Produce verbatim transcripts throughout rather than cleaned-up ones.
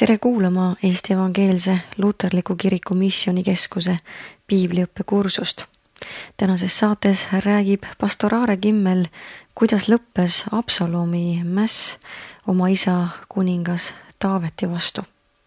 Tere kuulama Eesti Evangeelse Luterliku Kiriku Missioonikeskuse piibliõppekursust. Tänases saates räägib pastor Aare Kimmel, kuidas lõppes Absalomi mäss oma isa kuningas Taaveti vastu.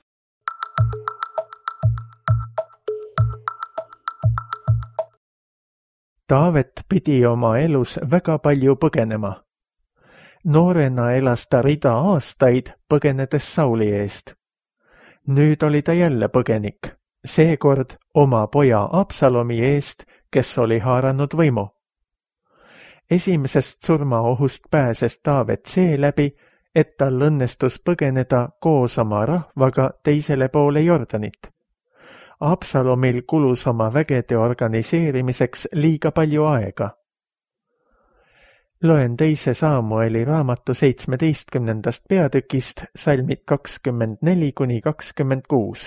Taavet pidi oma elus väga palju põgenema. Noorena elas ta rida aastaid põgenedes Sauli eest. Nüüd oli ta jälle põgenik, seekord oma poja Absalomi eest, kes oli haaranud võimu. Esimesest surmaohust pääses Taavet seeläbi, et tal õnnestus põgeneda koos oma rahvaga teisele poole Jordanit. Absalomil kulus oma vägede organiseerimiseks liiga palju aega. Loen teise Saamueli raamatu seitsmeteistkümnendast peatükist salmid kakskümmend neli kuni kakskümmend kuus.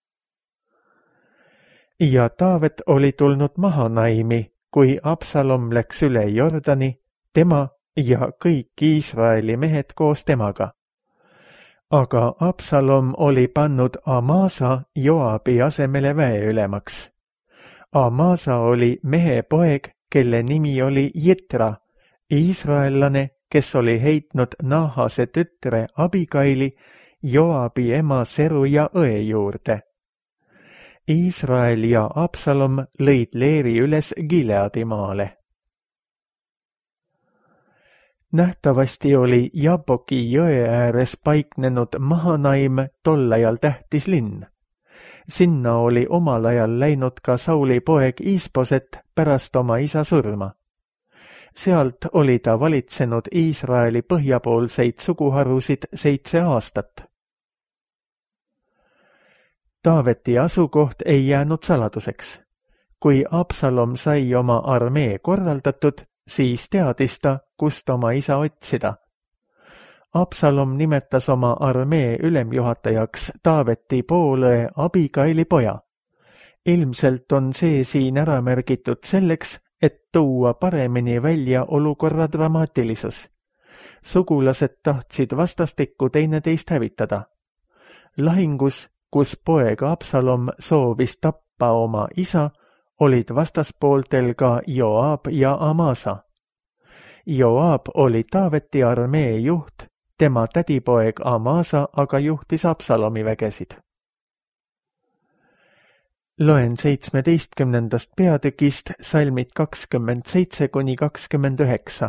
Ja Taavet oli tulnud Mahanaimi, kui Absalom läks üle Jordani, tema ja kõik Iisraeli mehed koos temaga. Aga Absalom oli pannud Amasa Joabi asemele väeülemaks. Amasa oli mehe poeg, kelle nimi oli Jitra, iisraellane, kes oli heitnud Naahase tütre Abigaili Joabi ema Seruja õe juurde. Iisrael ja Absalom lõid leeri üles Gileadi maale. Nähtavasti oli Jaboki jõe ääres paiknenud Mahanaim tol ajal tähtis linn. Sinna oli omal ajal läinud ka Sauli poeg Isboset pärast oma isa surma. Sealt oli ta valitsenud Iisraeli põhjapoolseid suguharusid seitse aastat. Taaveti asukoht ei jäänud saladuseks. Kui Absalom sai oma armee korraldatud, siis teadis ta, kust oma isa otsida. Absalom nimetas oma armee ülemjuhatajaks Taaveti poolõe Abigaili poja. Ilmselt on see siin ära märgitud selleks, et tuua paremini välja olukorra dramaatilisus. Sugulased tahtsid vastastikku teineteist hävitada. Lahingus, kus poeg Absalom soovis tappa oma isa, olid vastaspooltel ka Joab ja Amasa. Joab oli Taaveti armee juht, tema tädipoeg Amasa aga juhtis Absalomi vägesid. Loen seitsmeteistkümnendast peatükist salmid kakskümmend seitse kuni kakskümmend üheksa.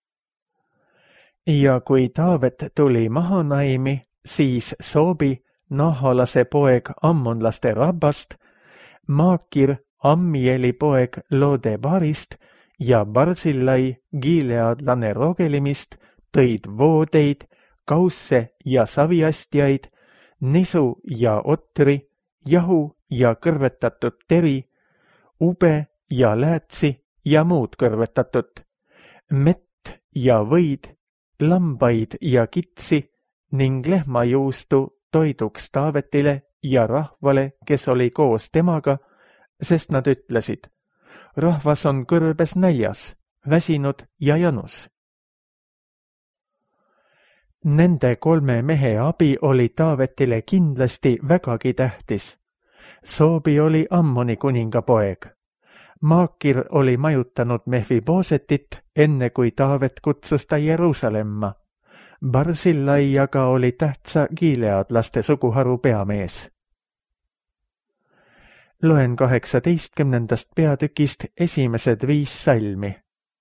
Ja kui Taavet tuli Mahanaimi, siis Soobi, Nahalase poeg ammonlaste Rabbast, Maakir, Ammieli poeg Lodebarist ja Barzillai, gileadlane Rogelimist, tõid voodeid, kausse ja saviastjaid, nisu ja otri, jahu ja kõrvetatud teri, ube ja läätsi ja muud kõrvetatut, mett ja võid, lambaid ja kitsi ning lehmajuustu toiduks Taavetile ja rahvale, kes oli koos temaga, sest nad ütlesid, rahvas on kõrbes näljas, väsinud ja janus. Nende kolme mehe abi oli Taavetile kindlasti vägagi tähtis. Soobi oli Ammoni kuninga poeg. Maakir oli majutanud Mephibosetit, enne kui Taavet kutsus ta Jeruusalemma. Barzillai aga oli tähtsa gileadlaste suguharu peamees. Loen kaheksateistkümnendast peatükist esimesed viis salmi.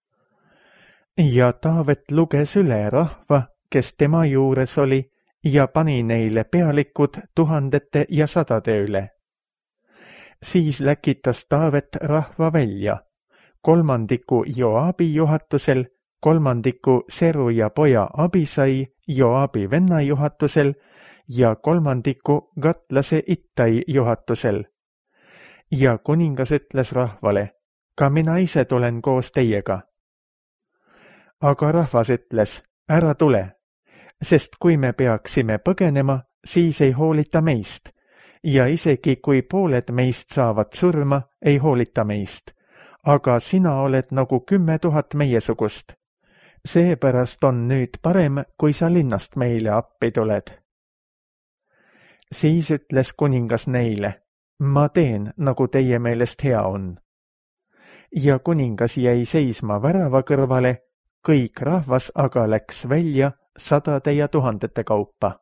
Ja Taavet luges üle rahva, kes tema juures oli, ja pani neile pealikud tuhandete ja sadade üle. Siis läkitas Taavet rahva välja, kolmandiku Joabi juhatusel, kolmandiku Seruja poja Abisai Joabi venna juhatusel ja kolmandiku Gatlase Ittai juhatusel. Ja kuningas ütles rahvale, ka mina ise tulen koos teiega. Aga rahvas ütles, ära tule, sest kui me peaksime põgenema, siis ei hoolita meist, ja isegi kui pooled meist saavad surma, ei hoolita meist, aga sina oled nagu kümme tuhat meiesugust. Seepärast on nüüd parem, kui sa linnast meile appi tuled. Siis ütles kuningas neile, ma teen, nagu teie meelest hea on. Ja kuningas jäi seisma värava kõrvale, kõik rahvas aga läks välja sadade ja tuhandete kaupa.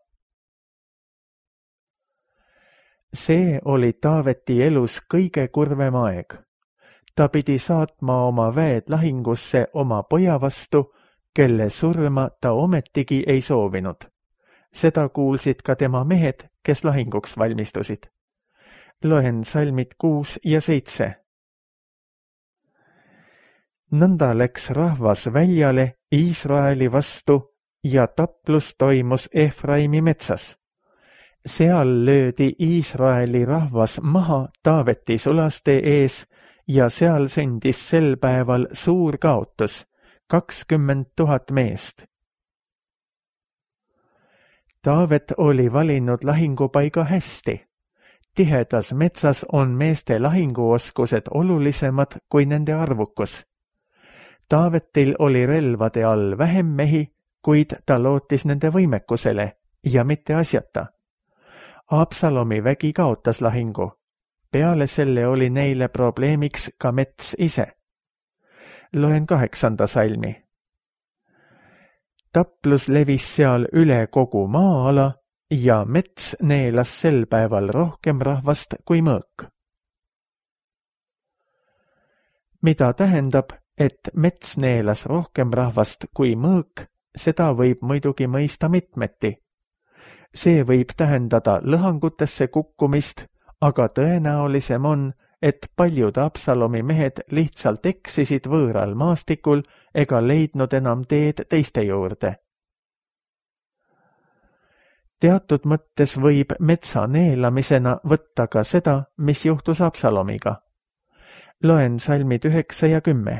See oli Taaveti elus kõige kurvem aeg. Ta pidi saatma oma väed lahingusse oma poja vastu, kelle surma ta ometigi ei soovinud. Seda kuulsid ka tema mehed, kes lahinguks valmistusid. Loen salmid kuus ja seitse. Nõnda läks rahvas väljale Iisraeli vastu ja taplus toimus Efraimi metsas. Seal löödi Iisraeli rahvas maha Taaveti sulaste ees ja seal sündis sel päeval suur kaotus, kakskümmend tuhat meest. Taavet oli valinud lahingupaiga hästi. Tihedas metsas on meeste lahinguoskused olulisemad kui nende arvukus. Taavetil oli relvade all vähem mehi, kuid ta lootis nende võimekusele ja mitte asjata. Absalomi vägi kaotas lahingu. Peale selle oli neile probleemiks ka mets ise. Loen kaheksanda salmi. Taplus levis seal üle kogu maa-ala ja mets neelas sel päeval rohkem rahvast kui mõõk. Mida tähendab, et mets neelas rohkem rahvast kui mõõk, seda võib muidugi mõista mitmeti. See võib tähendada lõhangutesse kukkumist, aga tõenäolisem on, et paljud Absalomi mehed lihtsalt eksisid võõral maastikul ega leidnud enam teed teiste juurde. Teatud mõttes võib metsa neelamisena võtta ka seda, mis juhtus Absalomiga. Loen salmid üheksa ja kümme.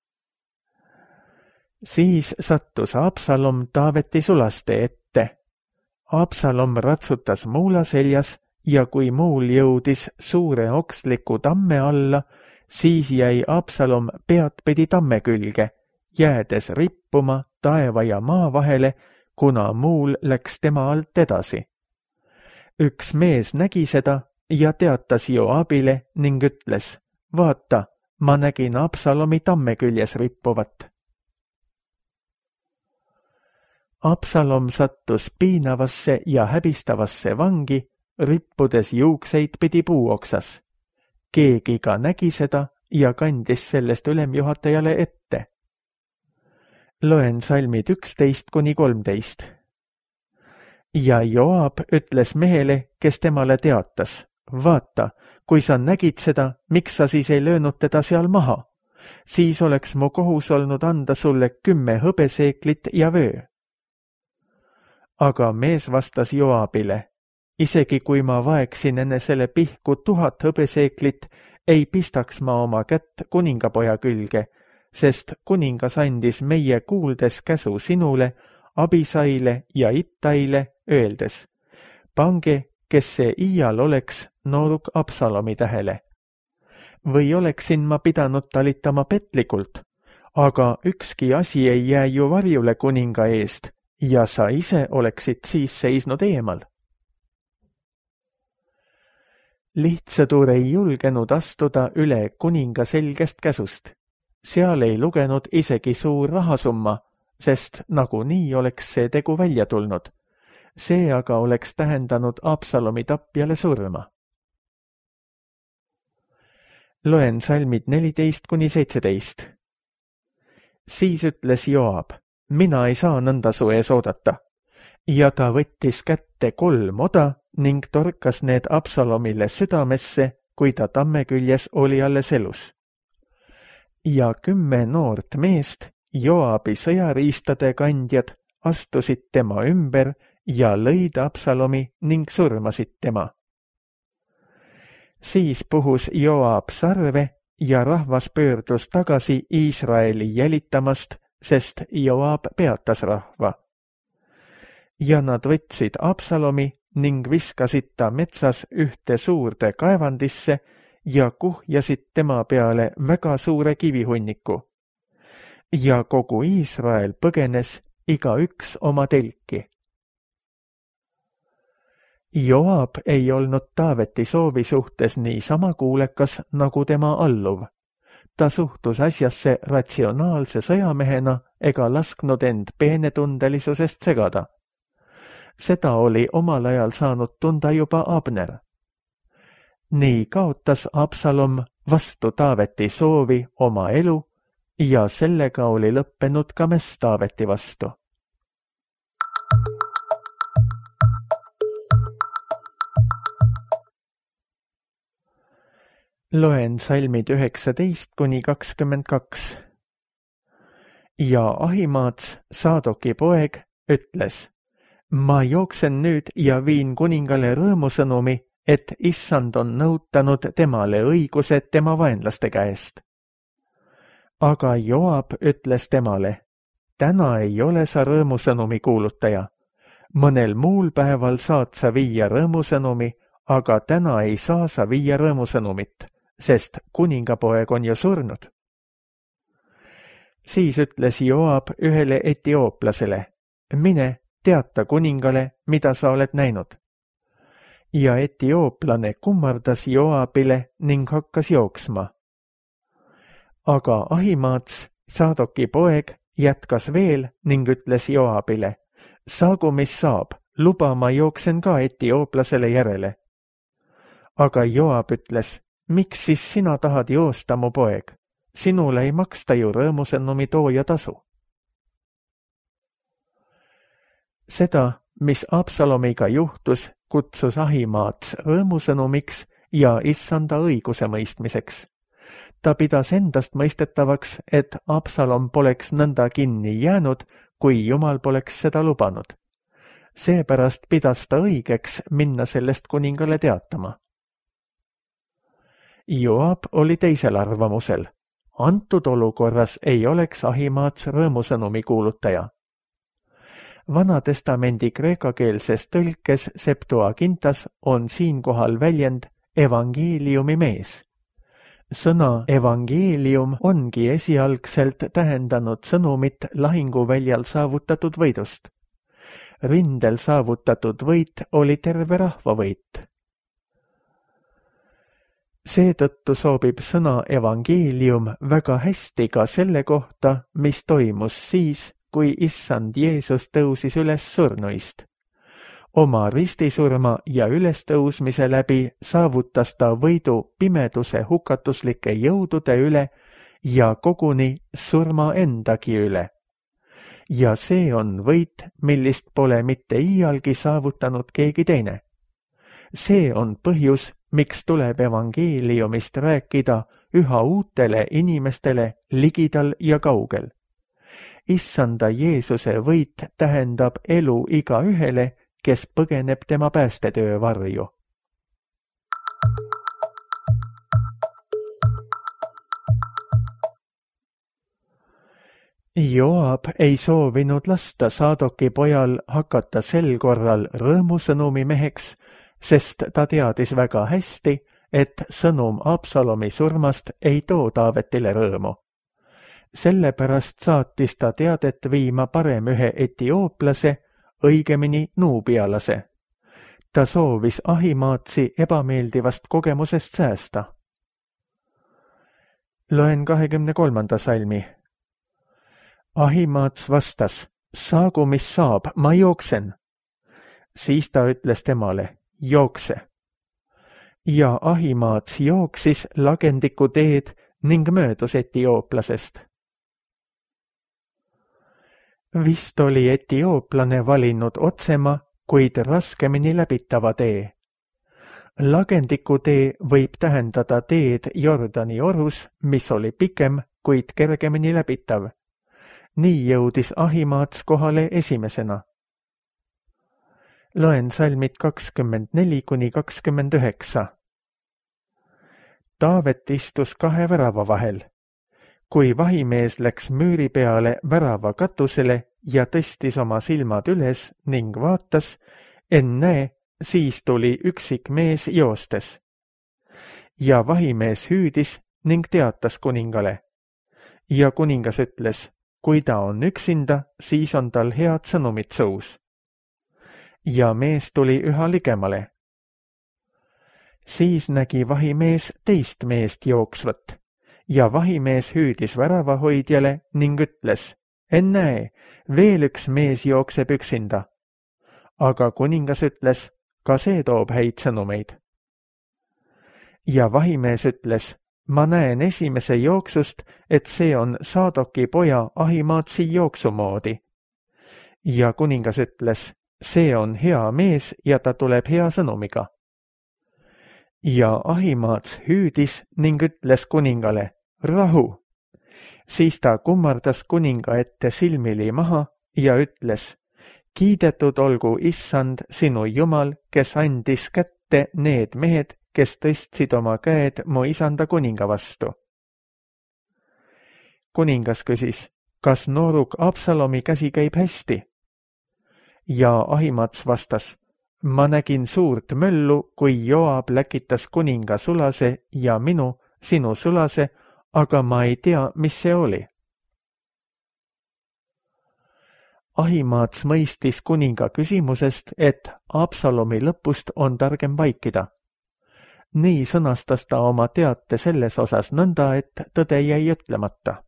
Siis sattus Absalom Taaveti sulaste ette. Absalom ratsutas muula seljas ja kui muul jõudis suure oksliku tamme alla, siis jäi Absalom peadpidi tamme külge, jäädes rippuma taeva ja maa vahele, kuna muul läks tema alt edasi. Üks mees nägi seda ja teatas Joabile ning ütles, vaata, ma nägin Absalomi tamme küljes rippuvat. Absalom sattus piinavasse ja häbistavasse vangi, rippudes juukseid pidi puuoksas. Keegi ka nägi seda ja kandis sellest ülemjuhatajale ette. Loen salmid üksteist kuni kolmteist. Ja Joab ütles mehele, kes temale teatas, vaata, kui sa nägid seda, miks sa siis ei löönud teda seal maha? Siis oleks mu kohus olnud anda sulle kümme hõbeseeklit ja vöö. Aga mees vastas Joabile, isegi kui ma vaeksin enesele pihku tuhat hõbeseeklit, ei pistaks ma oma kätt kuningapoja külge, sest kuningas andis meie kuuldes käsu sinule, Abisaile ja Ittaile, öeldes, pange, kes see iial oleks, nooruk Absalomi tähele. Või oleksin ma pidanud talitama petlikult, aga ükski asi ei jää ju varjule kuninga eest, ja sa ise oleksid siis seisnud eemal. Lihtsõdur ei julgenud astuda üle kuninga selgest käsust. Seal ei lugenud isegi suur rahasumma, sest nagunii oleks see tegu välja tulnud. See aga oleks tähendanud Absalomi tapjale surma. Loen salmid neliteist kuni seitseteist. Siis ütles Joab, mina ei saa nõnda su ees oodata. Ja ta võttis kätte kolm oda ning torkas need Absalomile südamesse, kui ta tamme küljes oli alles elus. Ja kümme noort meest, Joabi sõjariistade kandjad, astusid tema ümber ja lõid Absalomi ning surmasid tema. Siis puhus Joab sarve ja rahvas pöördus tagasi Iisraeli jälitamast, sest Joab peatas rahva. Ja nad võtsid Absalomi ning viskasid ta metsas ühte suurde kaevandisse ja kuhjasid tema peale väga suure kivihunniku. Ja kogu Iisrael põgenes igaüks oma telki. Joab ei olnud Taaveti soovi suhtes niisama kuulekas nagu tema alluv. Ta suhtus asjasse ratsionaalse sõjamehena ega lasknud end peenetundelisusest segada. Seda oli omal ajal saanud tunda juba Abner. Nii kaotas Absalom vastu Taaveti soovi oma elu ja sellega oli lõppenud ka mäss Taaveti vastu. Loen salmid üheksateist kuni kakskümmend kaks. Ja Ahimaats, Saadoki poeg, ütles: ma jooksen nüüd ja viin kuningale rõõmusõnumi, et issand on nõutanud temale õiguse tema vaenlaste käest. Aga Joab ütles temale: täna ei ole sa rõõmusõnumi kuulutaja. Mõnel muul päeval saad sa viia rõõmusõnumi, aga täna ei saa sa viia rõõmusõnumit, sest kuningapoeg on ju surnud. Siis ütles Joab ühele etiooplasele: mine, teata kuningale, mida sa oled näinud. Ja etiooplane kummardas Joabile ning hakkas jooksma. Aga Ahimaats, Saadoki poeg, jätkas veel ning ütles Joabile: saagu mis saab, luba ma jooksen ka etiooplasele järele. Aga Joab ütles: miks siis sina tahad joosta, mu poeg? Sinule ei maksta ju rõõmusõnumi tooja tasu. Seda, mis Absalomiga juhtus, kutsus Ahimaats rõõmusõnumiks ja issanda õiguse mõistmiseks. Ta pidas endast mõistetavaks, et Absalom poleks nõnda kinni jäänud, kui Jumal poleks seda lubanud. Seepärast pidas ta õigeks minna sellest kuningale teatama. Joab oli teisel arvamusel. Antud olukorras ei oleks Ahimaats rõõmusõnumi kuulutaja. Vana-testamendi kreekakeelses tõlkes Septuagintas on siinkohal väljend evangeeliumi mees. Sõna evangeelium ongi esialgselt tähendanud sõnumit lahinguväljal saavutatud võidust. Rindel saavutatud võit oli terve rahva võit. Seetõttu sobib sõna evangeelium väga hästi ka selle kohta, mis toimus siis, kui issand Jeesus tõusis üles surnuist. Oma ristisurma ja ülestõusmise läbi saavutas ta võidu pimeduse hukatuslike jõudude üle ja koguni surma endagi üle. Ja see on võit, millist pole mitte iialgi saavutanud keegi teine. See on põhjus, miks tuleb evangeeliumist rääkida üha uutele inimestele ligidal ja kaugel. Issanda Jeesuse võit tähendab elu igaühele, kes põgeneb tema päästetöö varju. Joab ei soovinud lasta Saadoki pojal hakata sel korral rõõmusõnumi meheks, sest ta teadis väga hästi, et sõnum Absalomi surmast ei too Taavetile rõõmu. Sellepärast saatis ta teadet viima parem ühe etiooplase, õigemini nuubialase. Ta soovis Ahimaatsi ebameeldivast kogemusest säästa. Loen kahekümne kolmanda salmi. Ahimaats vastas: saagu mis saab, ma jooksen. Siis ta ütles temale: jookse. Ja Ahimaats jooksis lagendiku teed ning möödus etiooplasest. Vist oli etiooplane valinud otsema, kuid raskemini läbitava tee. Lagendiku tee võib tähendada teed Jordani orus, mis oli pikem, kuid kergemini läbitav. Nii jõudis Ahimaats kohale esimesena. Loen salmid kakskümmend neli kuni kakskümmend üheksa. Taavet istus kahe värava vahel. Kui vahimees läks müüri peale värava katusele ja tõstis oma silmad üles ning vaatas, ennäe, siis tuli üksik mees joostes. Ja vahimees hüüdis ning teatas kuningale. Ja kuningas ütles: kui ta on üksinda, siis on tal head sõnumid suus. ja mees tuli üha ligemale. Siis nägi vahimees teist meest jooksvat ja vahimees hüüdis väravahoidjale ning ütles, ennäe, veel üks mees jookseb üksinda. Aga kuningas ütles, ka see toob häid sõnumeid. Ja vahimees ütles, ma näen esimese jooksust, et see on Saadoki poja Ahimaatsi jooksumoodi. Ja kuningas ütles, see on hea mees ja ta tuleb hea sõnumiga. Ja Ahimaats hüüdis ning ütles kuningale, rahu. Siis ta kummardas kuninga ette silmili maha ja ütles, kiidetud olgu Issand sinu Jumal, kes andis kätte need mehed, kes tõstsid oma käed mu isanda kuninga vastu. Kuningas küsis, kas nooruk Absalomi käsi käib hästi? Ja Ahimaats vastas, ma nägin suurt möllu, kui Joab läkitas kuninga sulase ja minu, sinu sulase, aga ma ei tea, mis see oli. Ahimaats mõistis kuninga küsimusest, et Absalomi lõpust on targem vaikida. Nii sõnastas ta oma teate selles osas nõnda, et tõde jäi ütlemata.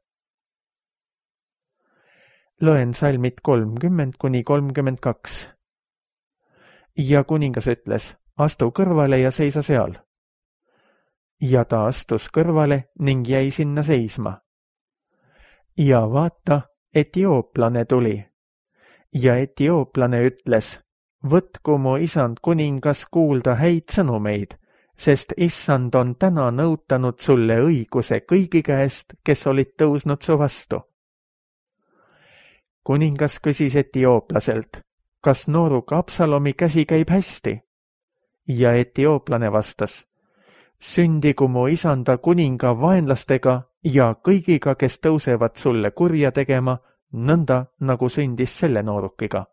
Loen salmid kolmkümmend kuni kolmkümmend kaks. Ja kuningas ütles, astu kõrvale ja seisa seal. Ja ta astus kõrvale ning jäi sinna seisma. Ja vaata, etiooplane tuli. Ja etiooplane ütles, võtku mu isand kuningas kuulda häid sõnumeid, sest issand on täna nõutanud sulle õiguse kõigi käest, kes olid tõusnud su vastu. Kuningas küsis etiooplaselt, kas nooruk Absalomi käsi käib hästi? Ja etiooplane vastas, sündigu mu isanda kuninga vaenlastega ja kõigiga, kes tõusevad sulle kurja tegema, nõnda nagu sündis selle noorukiga.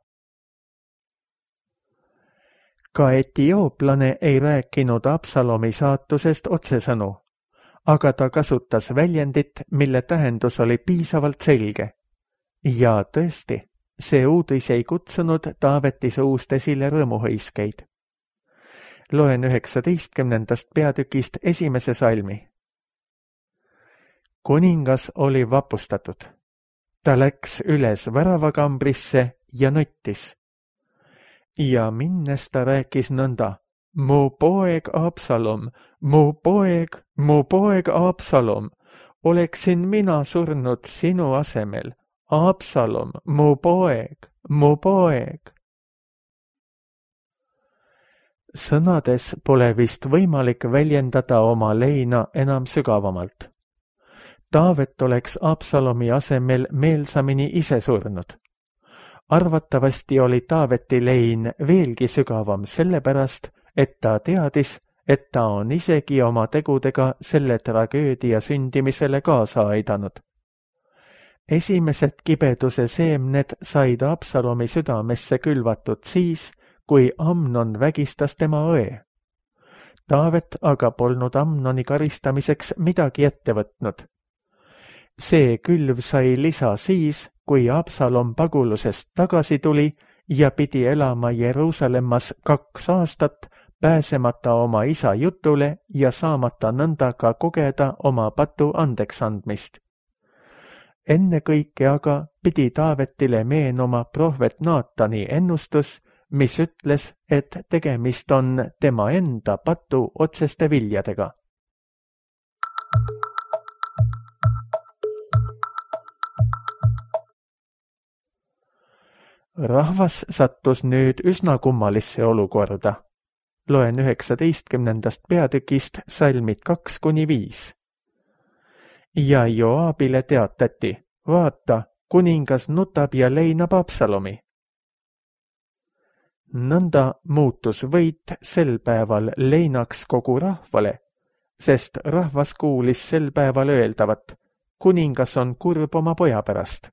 Ka etiooplane ei rääkinud Absalomi saatusest otsesõnu, aga ta kasutas väljendit, mille tähendus oli piisavalt selge. Ja tõesti, see uudis ei kutsunud Taaveti suust esile rõõmuhõiskeid. Loen üheksateistkümnendast peatükist esimese salmi. Kuningas oli vapustatud. Ta läks üles väravakambrisse ja nuttis. Ja minnes ta rääkis nõnda, mu poeg Absalom, mu poeg, mu poeg Absalom, oleksin mina surnud sinu asemel. Absalom, mu poeg, mu poeg. Sõnades pole vist võimalik väljendada oma leina enam sügavamalt. Taavet oleks Absalomi asemel meelsamini ise surnud. Arvatavasti oli Taaveti lein veelgi sügavam sellepärast, et ta teadis, et ta on isegi oma tegudega selle tragöödia sündimisele kaasa aidanud. Esimesed kibeduse seemned said Absalomi südamesse külvatud siis, kui Amnon vägistas tema õe. Taavet aga polnud Amnoni karistamiseks midagi ette võtnud. See külv sai lisa siis, kui Absalom pagulusest tagasi tuli ja pidi elama Jeruusalemmas kaks aastat, pääsemata oma isa jutule ja saamata nõnda ka kogeda oma patu andeks andmist. Enne kõike aga pidi Taavetile meenuma prohvet Naatani ennustus, mis ütles, et tegemist on tema enda patu otseste viljadega. Rahvas sattus nüüd üsna kummalisse olukorda. Loen üheksateistkümnendast peatükist salmid kaks kuni viis. Ja Joabile teatati, vaata, kuningas nutab ja leinab Absalomi. Nõnda muutus võit sel päeval leinaks kogu rahvale, sest rahvas kuulis sel päeval öeldavat, kuningas on kurb oma poja pärast.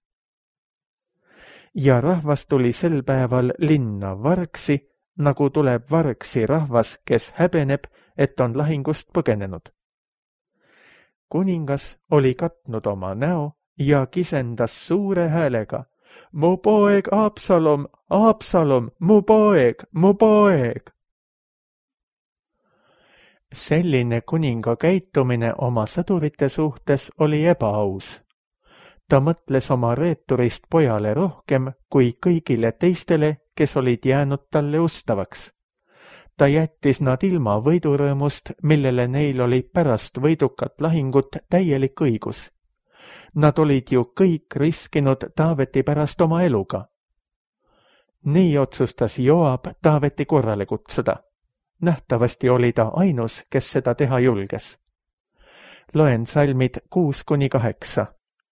Ja rahvas tuli sel päeval linna vargsi, nagu tuleb vargsi rahvas, kes häbeneb, et on lahingust põgenenud. Kuningas oli katnud oma näo ja kisendas suure häälega, mu poeg Absalom, Absalom, mu poeg, mu poeg. Selline kuninga käitumine oma sõdurite suhtes oli ebaaus. Ta mõtles oma reeturist pojale rohkem kui kõigile teistele, kes olid jäänud talle ustavaks. Ta jättis nad ilma võidurõõmust, millele neil oli pärast võidukat lahingut täielik õigus. Nad olid ju kõik riskinud Taaveti pärast oma eluga. Nii otsustas Joab Taaveti korrale kutsuda. Nähtavasti oli ta ainus, kes seda teha julges. Loen salmid kuus kuni kaheksa.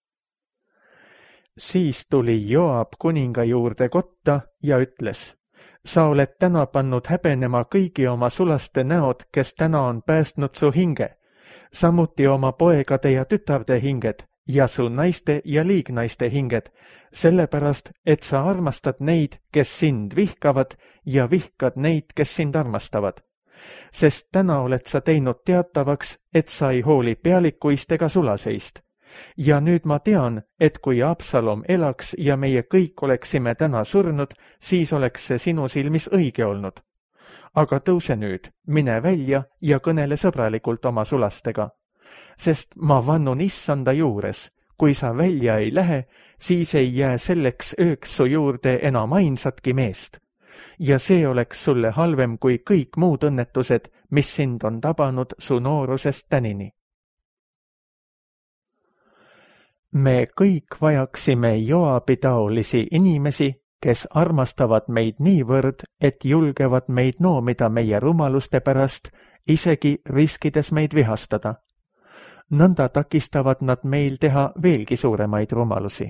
Siis tuli Joab kuninga juurde kotta ja ütles: sa oled täna pannud häbenema kõigi oma sulaste näod, kes täna on päästnud su hinge, samuti oma poegade ja tütarde hinged ja su naiste ja liignaiste hinged, sellepärast, et sa armastad neid, kes sind vihkavad ja vihkad neid, kes sind armastavad. Sest täna oled sa teinud teatavaks, et sa ei hooli pealikuist ega sulaseist. Ja nüüd ma tean, et kui Absalom elaks ja meie kõik oleksime täna surnud, siis oleks see sinu silmis õige olnud. Aga tõuse nüüd, mine välja ja kõnele sõbralikult oma sulastega. Sest ma vannun issanda juures, kui sa välja ei lähe, siis ei jää selleks ööks su juurde enam ainsatki meest. Ja see oleks sulle halvem kui kõik muud õnnetused, mis sind on tabanud su noorusest tänini. Me kõik vajaksime Joabi taolisi inimesi, kes armastavad meid niivõrd, et julgevad meid noomida meie rumaluste pärast, isegi riskides meid vihastada. Nõnda takistavad nad meil teha veelgi suuremaid rumalusi.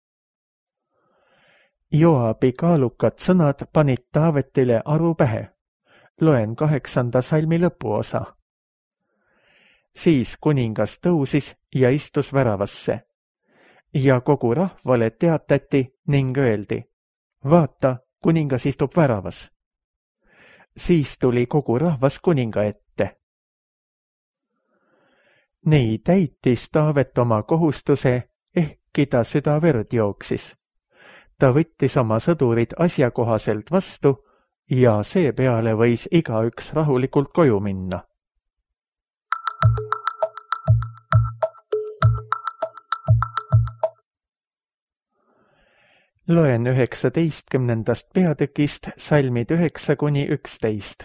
Joabi kaalukad sõnad panid Taavetile aru pähe. Loen kaheksanda salmi lõpuosa. Siis kuningas tõusis ja istus väravasse. Ja kogu rahvale teatati ning öeldi: vaata, kuningas istub väravas. Siis tuli kogu rahvas kuninga ette. Nii täitis Taavet oma kohustuse, ehkki ta süda verd jooksis. Ta võttis oma sõdurid asjakohaselt vastu ja seepeale võis igaüks rahulikult koju minna. Loen üheksateistkümnendast peatükist salmid üheksa kuni üksteist.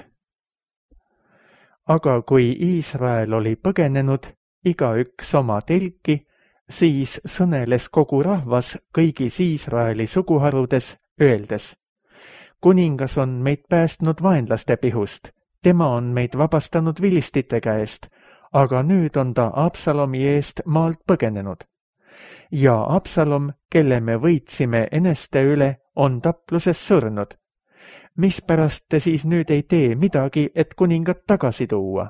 Aga kui Iisrael oli põgenenud, igaüks oma telki, siis sõneles kogu rahvas kõigis Iisraeli suguharudes, öeldes: kuningas on meid päästnud vaenlaste pihust, tema on meid vabastanud vilistite käest, aga nüüd on ta Absalomi eest maalt põgenenud. Ja Absalom, kelle me võitsime eneste üle, on tapluses surnud. Mispärast te siis nüüd ei tee midagi, et kuningat tagasi tuua?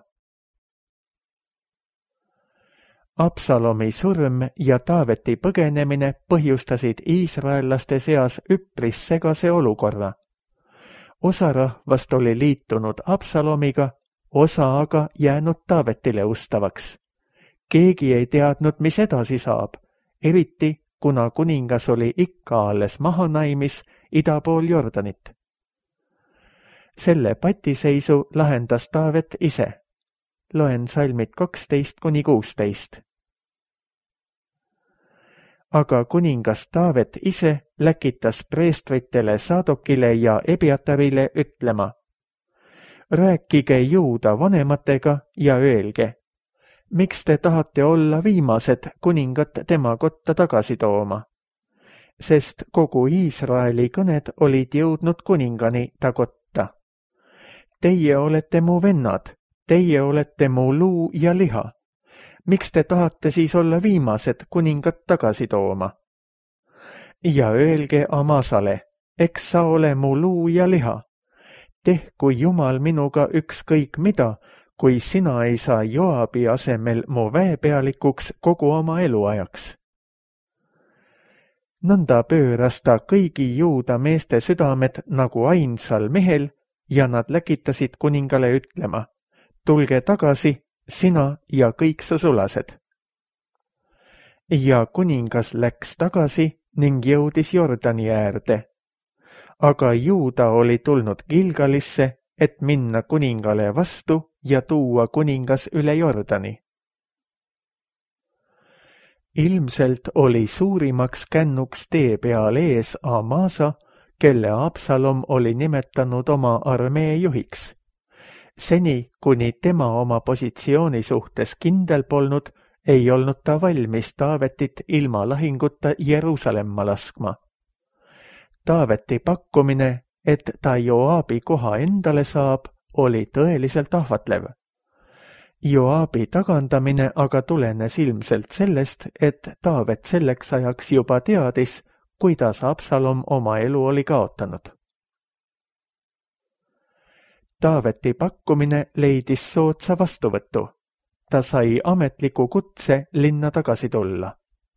Absalomi surm ja Taaveti põgenemine põhjustasid iisraellaste seas üpris segase olukorra. Osa rahvast oli liitunud Absalomiga, osa aga jäänud Taavetile ustavaks. Keegi ei teadnud, mis edasi saab, eriti kuna kuningas oli ikka alles mahanaimis ida pool Jordanit. Selle patiseisu lahendas Taavet ise. Loen salmid kaksteist kuni kuusteist. Aga kuningas Taavet ise läkitas preestritele Saadokile ja Ebiatarile ütlema: rääkige Juuda vanematega ja öelge, miks te tahate olla viimased kuningat tema kotta tagasi tooma? Sest kogu Iisraeli kõned olid jõudnud kuningani ta kotta. Teie olete mu vennad, teie olete mu luu ja liha. Miks te tahate siis olla viimased kuningat tagasi tooma? Ja öelge Amasale, eks sa ole mu luu ja liha. Tehku Jumal minuga ükskõik mida, kui sina ei saa Joabi asemel mu väepealikuks kogu oma eluajaks. Nõnda pööras ta kõigi Juuda meeste südamed nagu ainsal mehel ja nad läkitasid kuningale ütlema: tulge tagasi, sina ja kõik su sulased. Ja kuningas läks tagasi ning jõudis Jordani äärde. Aga Juuda oli tulnud Gilgalisse, et minna kuningale vastu ja tuua kuningas üle Jordani. Ilmselt oli suurimaks kännuks tee peal ees Amasa, kelle Absalom oli nimetanud oma armee juhiks. Seni, kuni tema oma positsiooni suhtes kindel polnud, ei olnud ta valmis Taavetit ilma lahinguta Jeruusalemma laskma. Taaveti pakkumine, et ta Joabi koha endale saab, oli tõeliselt ahvatlev. Joabi tagandamine aga tulenes ilmselt sellest, et Taavet selleks ajaks juba teadis, kuidas Absalom oma elu oli kaotanud. Taaveti pakkumine leidis soodsa vastuvõtu. Ta sai ametliku kutse linna tagasi tulla.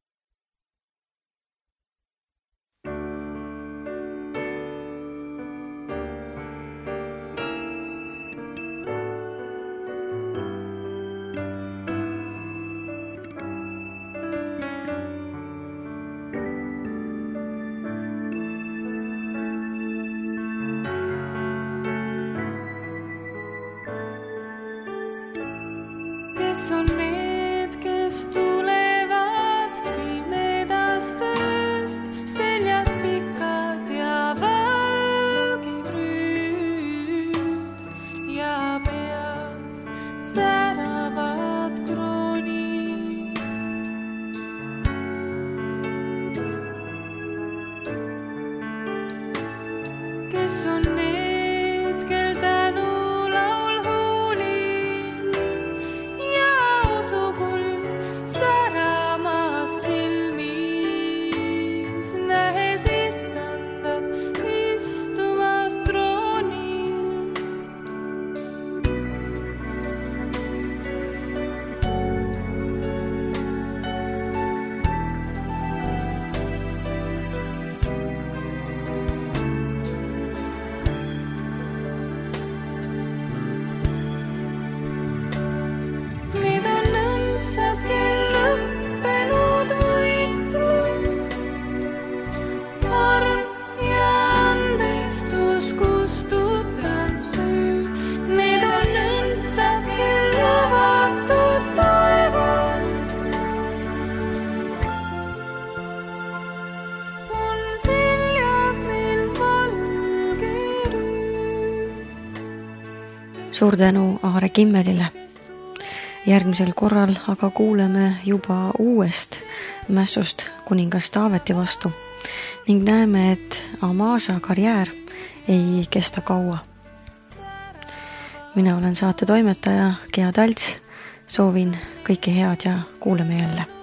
Kes on need, kes tulevad pimedast ööst, seljas pikad ja valgid rüüd ja peas säravad kroonid. Kes on need, kel tänu suur tänu Aare Kimmelile. Järgmisel korral aga kuuleme juba uuest mässust kuningas Taaveti vastu ning näeme, et Amasa karjäär ei kesta kaua. Mina olen saate toimetaja Gea Talts, soovin kõike head ja kuuleme jälle.